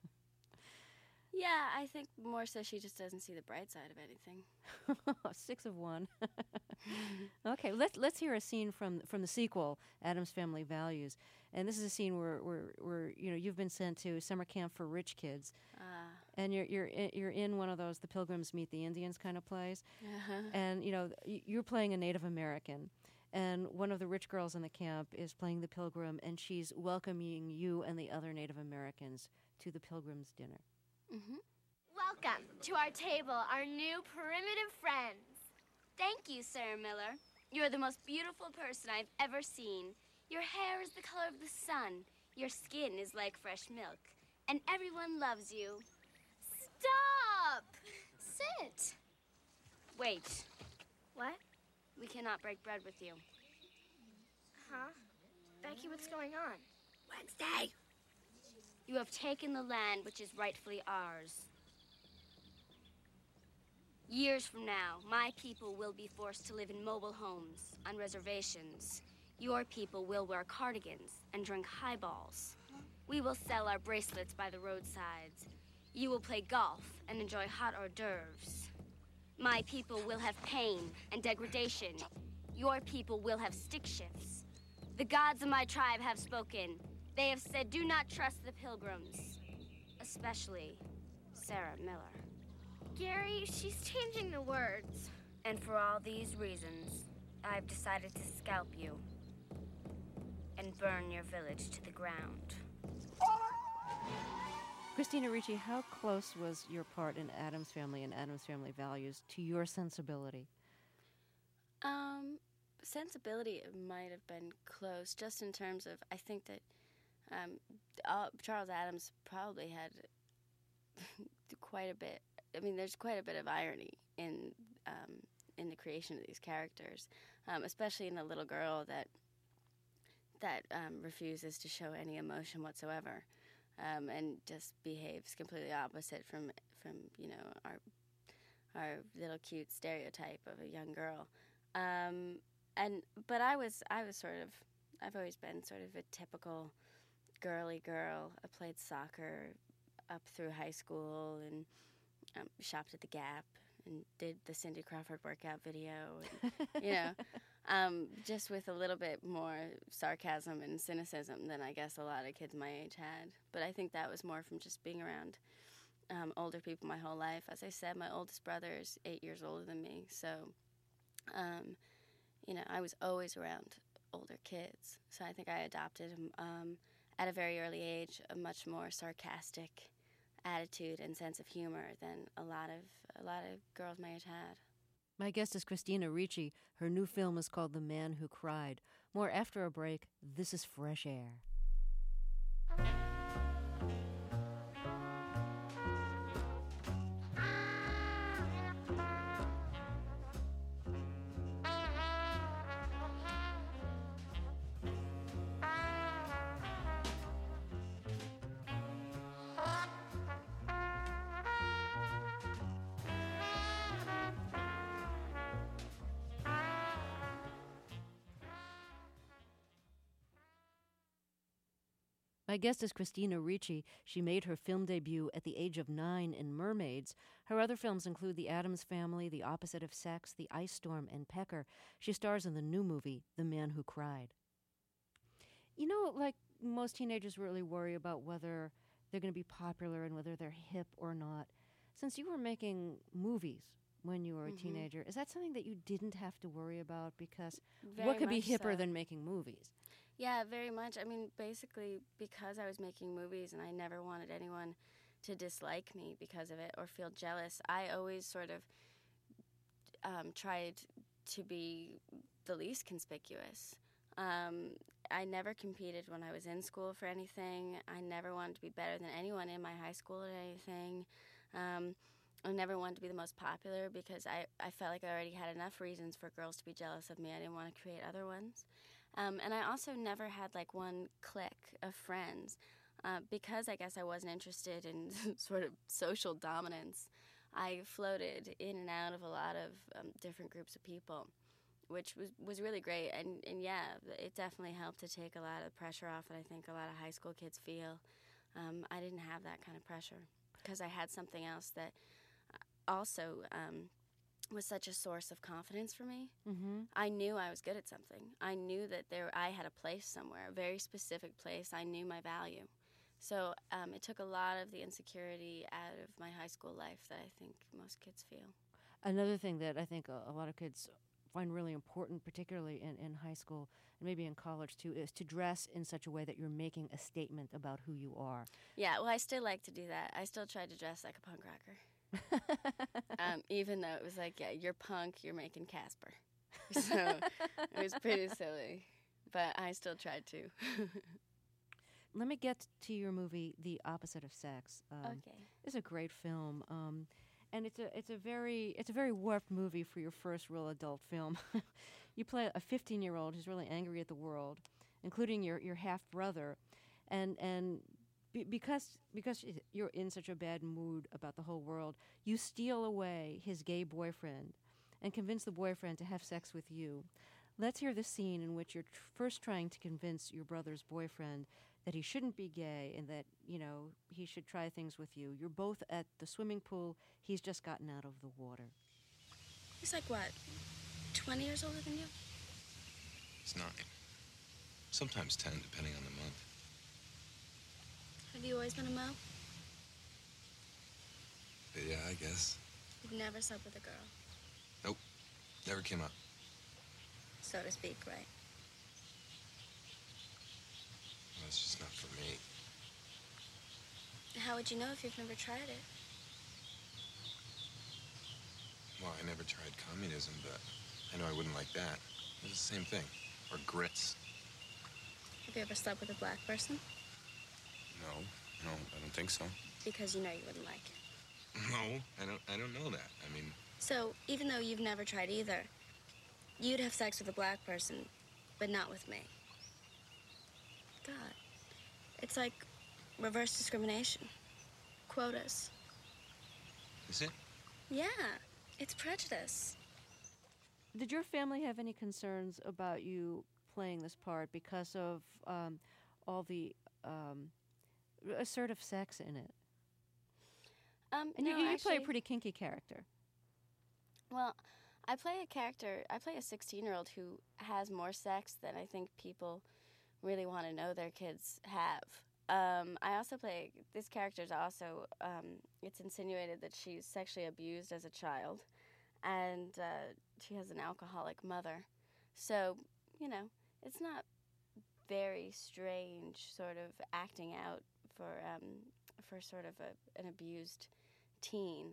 [SPEAKER 10] Yeah, I think more so she just doesn't see the bright side of anything.
[SPEAKER 1] 6 of 1. Okay, let's hear a scene from the sequel, Addams Family Values. And this is a scene where you've been sent to summer camp for rich kids, and you're in one of those the Pilgrims Meet the Indians kind of plays, and you're playing a Native American, and one of the rich girls in the camp is playing the Pilgrim, and she's welcoming you and the other Native Americans to the Pilgrims' dinner.
[SPEAKER 11] Mm-hmm. Welcome to our table, our new primitive friends.
[SPEAKER 10] Thank you, Sarah Miller. You're the most beautiful person I've ever seen. Your hair is the color of the sun. Your skin is like fresh milk. And everyone loves you.
[SPEAKER 11] Stop! Sit.
[SPEAKER 10] Wait.
[SPEAKER 11] What?
[SPEAKER 10] We cannot break bread with you.
[SPEAKER 11] Huh? Becky, what's going on?
[SPEAKER 10] Wednesday! You have taken the land which is rightfully ours. Years from now, my people will be forced to live in mobile homes, on reservations. Your people will wear cardigans and drink highballs. We will sell our bracelets by the roadsides. You will play golf and enjoy hot hors d'oeuvres. My people will have pain and degradation. Your people will have stick shifts. The gods of my tribe have spoken. They have said, do not trust the Pilgrims, especially Sarah Miller.
[SPEAKER 11] Gary, she's changing the words.
[SPEAKER 10] And for all these reasons, I've decided to scalp you and burn your village to the ground.
[SPEAKER 1] Christina Ricci, how close was your part in Addams Family and Addams Family Values to your sensibility?
[SPEAKER 10] Sensibility might have been close, just in terms of, I think that Charles Addams probably had quite a bit. I mean, there's quite a bit of irony in the creation of these characters, especially in the little girl that that refuses to show any emotion whatsoever, and just behaves completely opposite from our little cute stereotype of a young girl. But I've always been sort of a typical girly girl. I played soccer up through high school and shopped at the Gap and did the Cindy Crawford workout video, and, just with a little bit more sarcasm and cynicism than I guess a lot of kids my age had. But I think that was more from just being around older people my whole life. As I said, my oldest brother is 8 years older than me, so I was always around older kids. So I think I adopted at a very early age a much more sarcastic attitude and sense of humor than a lot of girls my age had.
[SPEAKER 1] My guest is Christina Ricci. Her new film is called The Man Who Cried. More after a break. This is Fresh Air. My guest is Christina Ricci. She made her film debut at the age of 9 in Mermaids. Her other films include The Addams Family, The Opposite of Sex, The Ice Storm, and Pecker. She stars in the new movie, The Man Who Cried. Like most teenagers really worry about whether they're going to be popular and whether they're hip or not. Since you were making movies when you were a teenager, is that something that you didn't have to worry about? Because what could be hipper than making movies?
[SPEAKER 10] Yeah, very much. I mean, basically, because I was making movies and I never wanted anyone to dislike me because of it or feel jealous, I always sort of tried to be the least conspicuous. I never competed when I was in school for anything. I never wanted to be better than anyone in my high school at anything. I never wanted to be the most popular because I felt like I already had enough reasons for girls to be jealous of me. I didn't want to create other ones. And I also never had like one clique of friends because I guess I wasn't interested in sort of social dominance. I floated in and out of a lot of different groups of people, which was really great. And yeah, it definitely helped to take a lot of pressure off that I think a lot of high school kids feel. I didn't have that kind of pressure because I had something else that also was such a source of confidence for me. I knew I was good at something. I knew that I had a place somewhere, a very specific place. I knew my value. So it took a lot of the insecurity out of my high school life that I think most kids feel.
[SPEAKER 1] Another thing that I think a lot of kids find really important, particularly in high school and maybe in college too, is to dress in such a way that you're making a statement about who you are.
[SPEAKER 10] Yeah, well, I still like to do that. I still try to dress like a punk rocker. Even though it was like, yeah, you're punk, you're making Casper. So it was pretty silly, but I still tried to.
[SPEAKER 1] Let me get to your movie, The Opposite of Sex.
[SPEAKER 10] Okay.
[SPEAKER 1] It's a great film, and it's a very warped movie for your first real adult film. You play a 15-year-old who's really angry at the world, including your half brother, and because you're in such a bad mood about the whole world, you steal away his gay boyfriend and convince the boyfriend to have sex with you. Let's hear the scene in which you're first trying to convince your brother's boyfriend that he shouldn't be gay and that, he should try things with you. You're both at the swimming pool. He's just gotten out of the water.
[SPEAKER 10] He's like, what, 20 years older than you?
[SPEAKER 12] He's 9. Sometimes 10, depending on the month.
[SPEAKER 10] Have you always been a mo?
[SPEAKER 12] Yeah, I guess.
[SPEAKER 10] You've never slept with a girl?
[SPEAKER 12] Nope. Never came up.
[SPEAKER 10] So to speak, right?
[SPEAKER 12] Well, it's just not for me.
[SPEAKER 10] How would you know if you've never tried it?
[SPEAKER 12] Well, I never tried communism, but I know I wouldn't like that. It's the same thing. Or grits.
[SPEAKER 10] Have you ever slept with a black person?
[SPEAKER 12] No, I don't think so.
[SPEAKER 10] Because you know you wouldn't like it.
[SPEAKER 12] No, I don't know that. I mean...
[SPEAKER 10] So, even though you've never tried either, you'd have sex with a black person, but not with me. It's like reverse discrimination. Quotas.
[SPEAKER 12] Is it?
[SPEAKER 10] Yeah, it's prejudice.
[SPEAKER 1] Did your family have any concerns about you playing this part because of all the assertive sex in it? And
[SPEAKER 10] no,
[SPEAKER 1] you play a
[SPEAKER 10] actually-
[SPEAKER 1] pretty kinky character.
[SPEAKER 10] Well, I play a 16-year-old who has more sex than I think people really want to know their kids have. I also play, this character is also, it's insinuated that she's sexually abused as a child, and she has an alcoholic mother. So, it's not very strange sort of acting out for sort of an abused teen.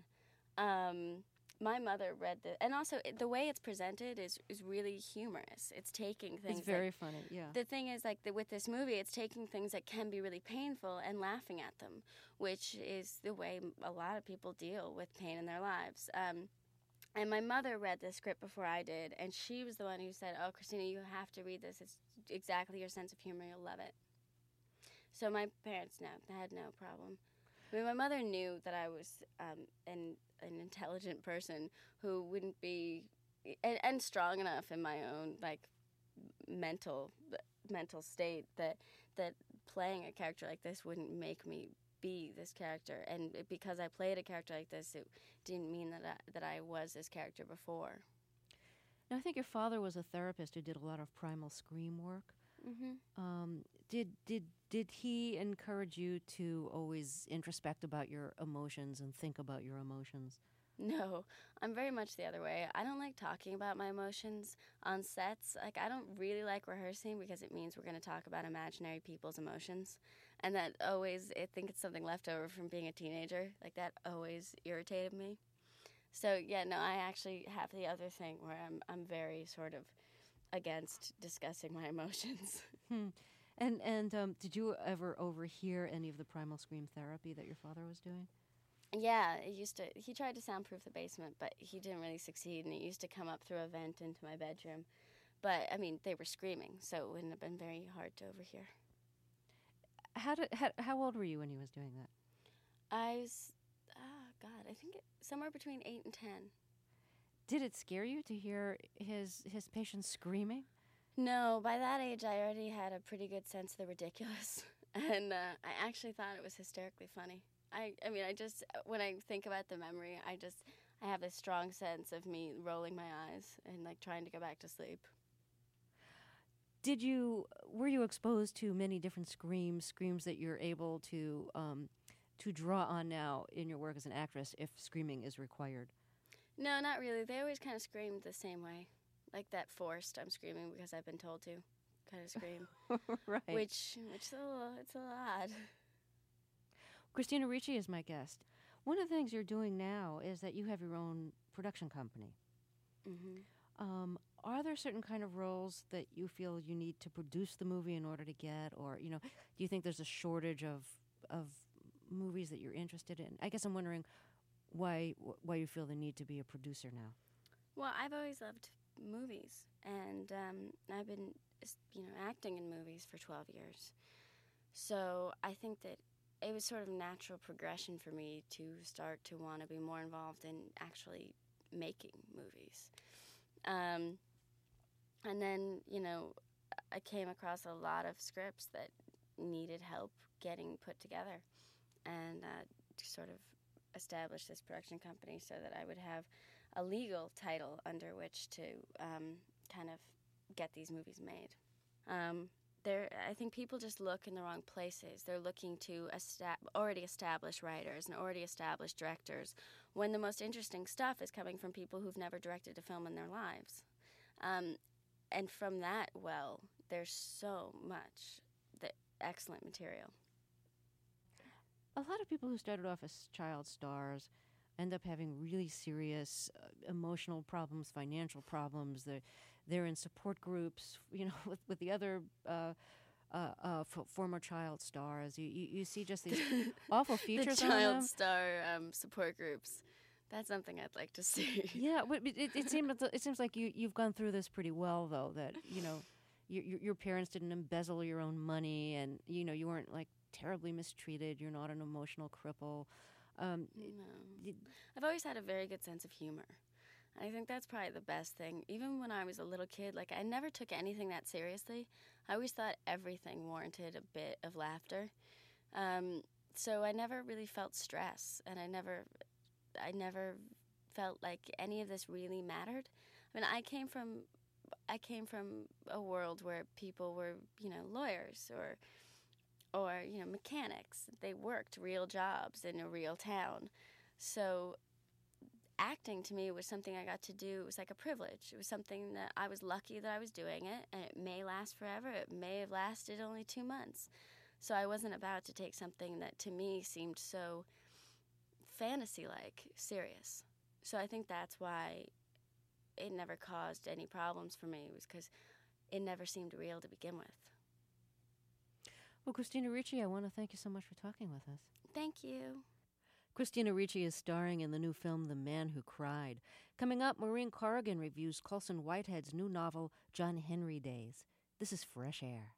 [SPEAKER 10] My mother read and also the way it's presented is really humorous. It's taking things.
[SPEAKER 1] It's very funny, yeah.
[SPEAKER 10] The thing is, with this movie, it's taking things that can be really painful and laughing at them, which is the way a lot of people deal with pain in their lives. And my mother read the script before I did, and she was the one who said, "Oh, Christina, you have to read this. It's exactly your sense of humor. You'll love it." So my parents had no problem. I mean, my mother knew that I was an intelligent person who wouldn't be and strong enough in my own mental state that playing a character like this wouldn't make me be this character. And because I played a character like this, it didn't mean that I was this character before.
[SPEAKER 1] Now, I think your father was a therapist who did a lot of primal scream work.
[SPEAKER 10] Mm-hmm.
[SPEAKER 1] Did he encourage you to always introspect about your emotions and think about your emotions?
[SPEAKER 10] No, I'm very much the other way. I don't like talking about my emotions on sets. I don't really like rehearsing because it means we're going to talk about imaginary people's emotions. And that always, I think it's something left over from being a teenager. That always irritated me. So, yeah, no, I actually have the other thing where I'm very sort of against discussing my emotions.
[SPEAKER 1] And did you ever overhear any of the primal scream therapy that your father was doing?
[SPEAKER 10] Yeah, he tried to soundproof the basement, but he didn't really succeed, and it used to come up through a vent into my bedroom. But, I mean, they were screaming, so it wouldn't have been very hard to overhear.
[SPEAKER 1] How old were you when he was doing that?
[SPEAKER 10] I was, I think somewhere between 8 and 10.
[SPEAKER 1] Did it scare you to hear his patients screaming?
[SPEAKER 10] No, by that age, I already had a pretty good sense of the ridiculous, and I actually thought it was hysterically funny. I mean, when I think about the memory, I have this strong sense of me rolling my eyes and trying to go back to sleep.
[SPEAKER 1] Were you exposed to many different screams that you're able to draw on now in your work as an actress if screaming is required?
[SPEAKER 10] No, not really. They always kind of screamed the same way. Like that forced, I'm screaming because I've been told to kind of scream.
[SPEAKER 1] Right.
[SPEAKER 10] Which it's a little odd.
[SPEAKER 1] Christina Ricci is my guest. One of the things you're doing now is that you have your own production company.
[SPEAKER 10] Mm-hmm.
[SPEAKER 1] Are there certain kind of roles that you feel you need to produce the movie in order to get, or do you think there's a shortage of movies that you're interested in? I guess I'm wondering why you feel the need to be a producer now.
[SPEAKER 10] Well, I've always loved movies, and I've been acting in movies for 12 years. So I think that it was sort of natural progression for me to start to want to be more involved in actually making movies. And then, I came across a lot of scripts that needed help getting put together, and sort of established this production company so that I would have a legal title under which to kind of get these movies made. I think people just look in the wrong places. They're looking to already established writers and already established directors, when the most interesting stuff is coming from people who've never directed a film in their lives. And from that, there's so much excellent material.
[SPEAKER 1] A lot of people who started off as child stars end up having really serious emotional problems, financial problems. They're in support groups, with the other former child stars. You see just these awful features on them.
[SPEAKER 10] The child star support groups. That's something I'd like to see.
[SPEAKER 1] Yeah, but it seems like you've gone through this pretty well, though. That your parents didn't embezzle your own money, and you weren't like terribly mistreated. You're not an emotional cripple.
[SPEAKER 10] No. I've always had a very good sense of humor. I think that's probably the best thing. Even when I was a little kid, like, I never took anything that seriously. I always thought everything warranted a bit of laughter. So I never really felt stress, and I never felt like any of this really mattered. I mean, I came from a world where people were, lawyers or mechanics. They worked real jobs in a real town. So acting to me was something I got to do. It was like a privilege. It was something that I was lucky that I was doing it, and it may last forever. It may have lasted only 2 months. So I wasn't about to take something that to me seemed so fantasy-like serious. So I think that's why it never caused any problems for me, was because it never seemed real to begin with.
[SPEAKER 1] Well, Christina Ricci, I want to thank you so much for talking with us.
[SPEAKER 10] Thank you.
[SPEAKER 1] Christina Ricci is starring in the new film The Man Who Cried. Coming up, Maureen Corrigan reviews Colson Whitehead's new novel, John Henry Days. This is Fresh Air.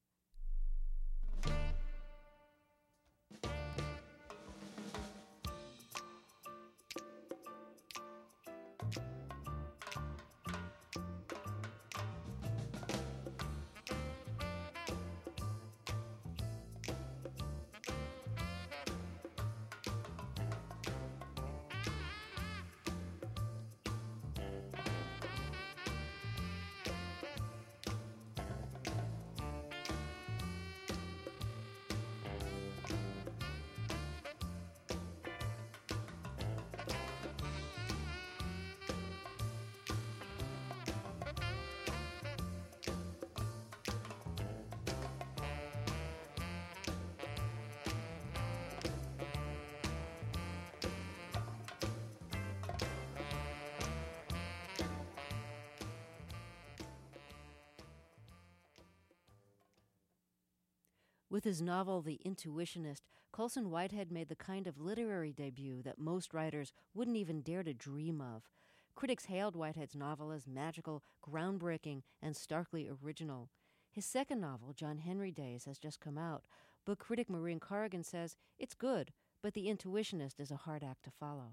[SPEAKER 1] With his novel, The Intuitionist, Colson Whitehead made the kind of literary debut that most writers wouldn't even dare to dream of. Critics hailed Whitehead's novel as magical, groundbreaking, and starkly original. His second novel, John Henry Days, has just come out. Book critic Maureen Corrigan says it's good, but The Intuitionist is a hard act to follow.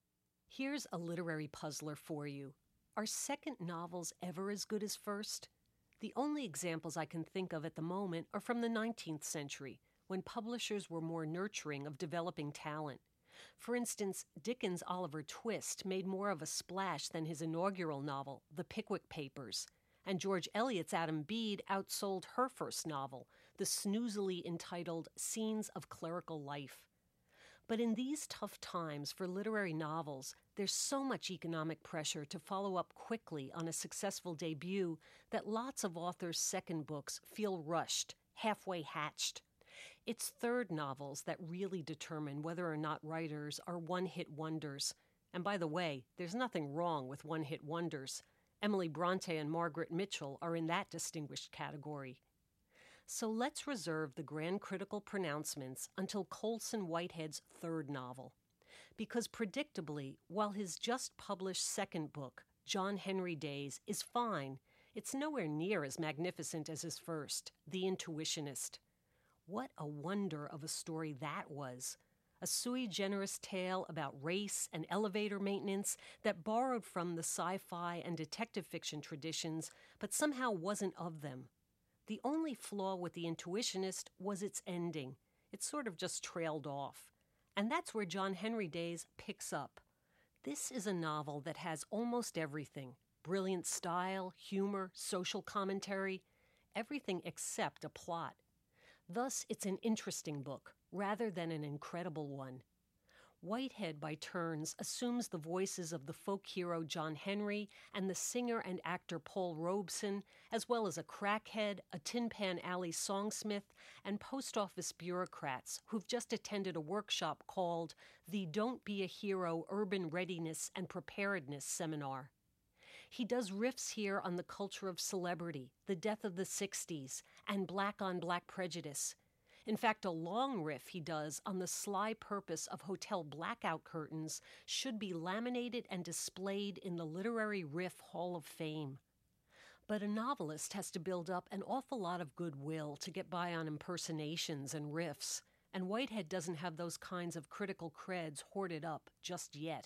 [SPEAKER 13] Here's a literary puzzler for you. Are second novels ever as good as first? The only examples I can think of at the moment are from the 19th century, when publishers were more nurturing of developing talent. For instance, Dickens' Oliver Twist made more of a splash than his inaugural novel, The Pickwick Papers, and George Eliot's Adam Bede outsold her first novel, the snoozily entitled Scenes of Clerical Life. But in these tough times for literary novels, there's so much economic pressure to follow up quickly on a successful debut that lots of authors' second books feel rushed, halfway hatched. It's third novels that really determine whether or not writers are one-hit wonders. And by the way, there's nothing wrong with one-hit wonders. Emily Bronte and Margaret Mitchell are in that distinguished category. So let's reserve the grand critical pronouncements until Colson Whitehead's third novel. Because predictably, while his just-published second book, John Henry Days, is fine, it's nowhere near as magnificent as his first, The Intuitionist. What a wonder of a story that was. A sui generis tale about race and elevator maintenance that borrowed from the sci-fi and detective fiction traditions, but somehow wasn't of them. The only flaw with The Intuitionist was its ending. It sort of just trailed off. And that's where John Henry Days picks up. This is a novel that has almost everything. Brilliant style, humor, social commentary, everything except a plot. Thus, it's an interesting book, rather than an incredible one. Whitehead, by turns, assumes the voices of the folk hero John Henry and the singer and actor Paul Robeson, as well as a crackhead, a Tin Pan Alley songsmith, and post office bureaucrats who've just attended a workshop called the Don't Be a Hero Urban Readiness and Preparedness Seminar. He does riffs here on the culture of celebrity, the death of the 60s, and black-on-black prejudice. In fact, a long riff he does on the sly purpose of hotel blackout curtains should be laminated and displayed in the Literary Riff Hall of Fame. But a novelist has to build up an awful lot of goodwill to get by on impersonations and riffs, and Whitehead doesn't have those kinds of critical creds hoarded up just yet.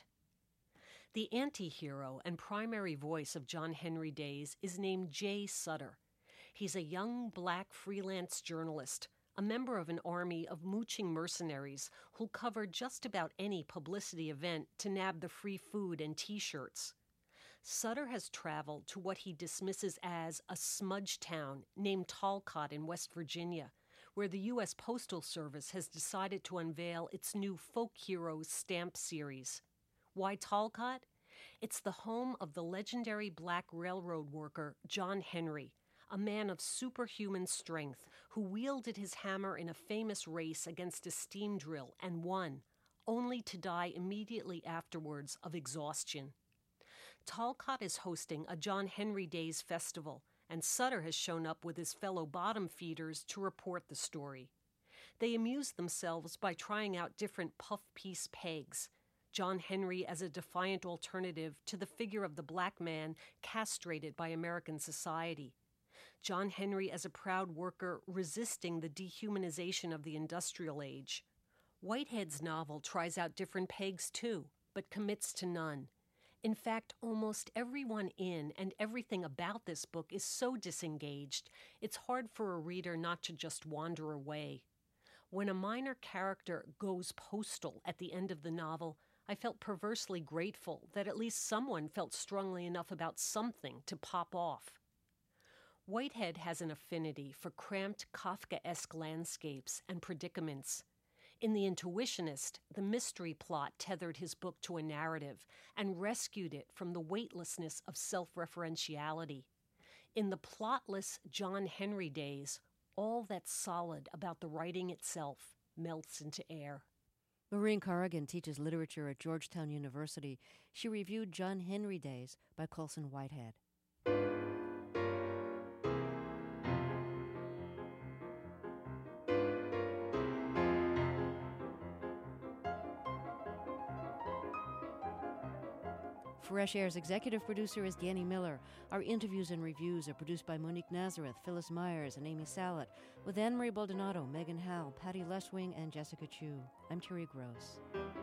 [SPEAKER 13] The anti-hero and primary voice of John Henry Days is named Jay Sutter. He's a young black freelance journalist, a member of an army of mooching mercenaries who'll cover just about any publicity event to nab the free food and T-shirts. Sutter has traveled to what he dismisses as a smudge town named Talcott in West Virginia, where the U.S. Postal Service has decided to unveil its new Folk Heroes stamp series. Why Talcott? It's the home of the legendary black railroad worker John Henry, a man of superhuman strength who wielded his hammer in a famous race against a steam drill and won, only to die immediately afterwards of exhaustion. Talcott is hosting a John Henry Days festival, and Sutter has shown up with his fellow bottom feeders to report the story. They amuse themselves by trying out different puff-piece pegs, John Henry as a defiant alternative to the figure of the black man castrated by American society, John Henry as a proud worker resisting the dehumanization of the industrial age. Whitehead's novel tries out different pegs too, but commits to none. In fact, almost everyone in and everything about this book is so disengaged, it's hard for a reader not to just wander away. When a minor character goes postal at the end of the novel, I felt perversely grateful that at least someone felt strongly enough about something to pop off. Whitehead has an affinity for cramped Kafkaesque landscapes and predicaments. In The Intuitionist, the mystery plot tethered his book to a narrative and rescued it from the weightlessness of self-referentiality. In the plotless John Henry Days, all that's solid about the writing itself melts into air.
[SPEAKER 1] Maureen Corrigan teaches literature at Georgetown University. She reviewed John Henry Days by Colson Whitehead. Fresh Air's executive producer is Danny Miller. Our interviews and reviews are produced by Monique Nazareth, Phyllis Myers, and Amy Salet, with Anne-Marie Baldonado, Megan Howell, Patty Leshwing, and Jessica Chu. I'm Terry Gross.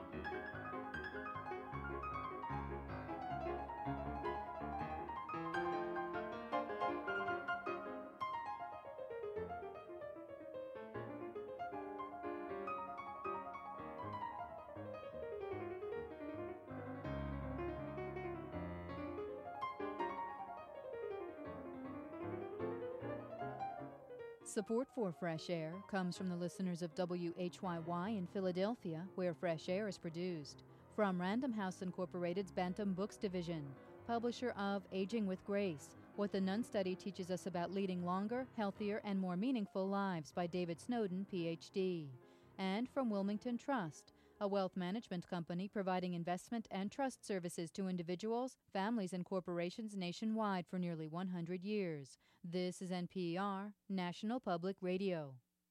[SPEAKER 9] Support for Fresh Air comes from the listeners of WHYY in Philadelphia, where Fresh Air is produced. From Random House Incorporated's Bantam Books Division, publisher of Aging with Grace, What the Nun Study Teaches Us About Leading Longer, Healthier, and More Meaningful Lives by David Snowden, Ph.D. And from Wilmington Trust, a wealth management company providing investment and trust services to individuals, families, and corporations nationwide for nearly 100 years. This is NPR, National Public Radio.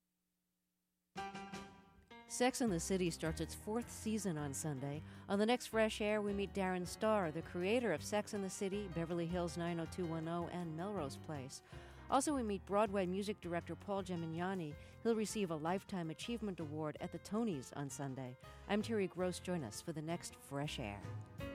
[SPEAKER 1] Sex and the City starts its 4th season on Sunday. On the next Fresh Air, we meet Darren Star, the creator of Sex and the City, Beverly Hills 90210, and Melrose Place. Also, we meet Broadway music director Paul Gemignani. He'll receive a Lifetime Achievement Award at the Tonys on Sunday. I'm Terry Gross. Join us for the next Fresh Air.